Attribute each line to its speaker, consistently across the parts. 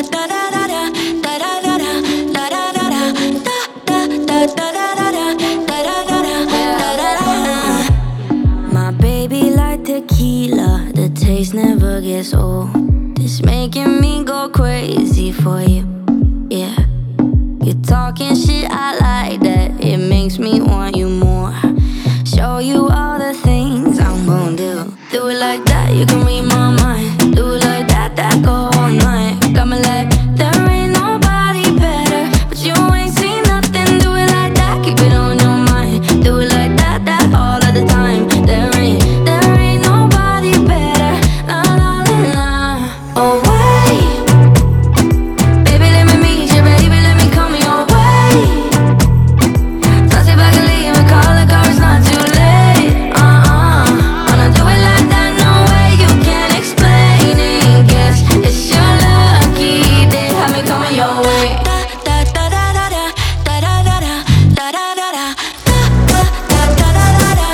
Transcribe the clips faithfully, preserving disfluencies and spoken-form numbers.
Speaker 1: My baby like tequila, the taste never gets old. It's making me go crazy for you, yeah. You're talking shit, I like that. It makes me want you more. Show you all the things I'm gon' do. Do it like that, you can read my mind. Do it like that, that go all night. Got me like, there ain't nobody better, but you ain't seen nothing. Do it like that, keep it on your mind. Do it like that, that all of the time. There ain't, there ain't nobody better. La la la la. Oh wait, baby let me meet you, baby let me come your way. Toss it back and leave and call the car, it's not too late. Uh-uh, wanna do it like that, no way you can explain it. Guess it's your lucky day, have me coming your way. Da da da da da da da da da da da da da da da da da da da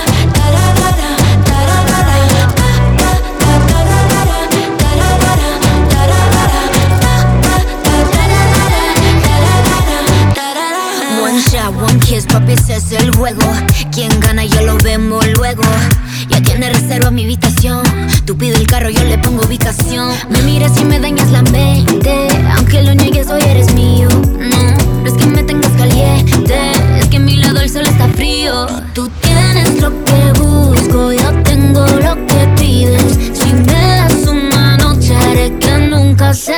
Speaker 2: One shot, one kiss, papi, ese es el juego. Quien gana ya lo vemos luego. Ya tiene reserva mi habitación. Tú pides el carro, yo le pongo ubicación. Me miras y me dañas la mente. Aunque lo niegues, hoy eres mío. No, no es que me tengas caliente, es que a mi lado el sol está frío. Tú tienes lo que busco, yo tengo lo que pides. Si me das una noche, haré que nunca se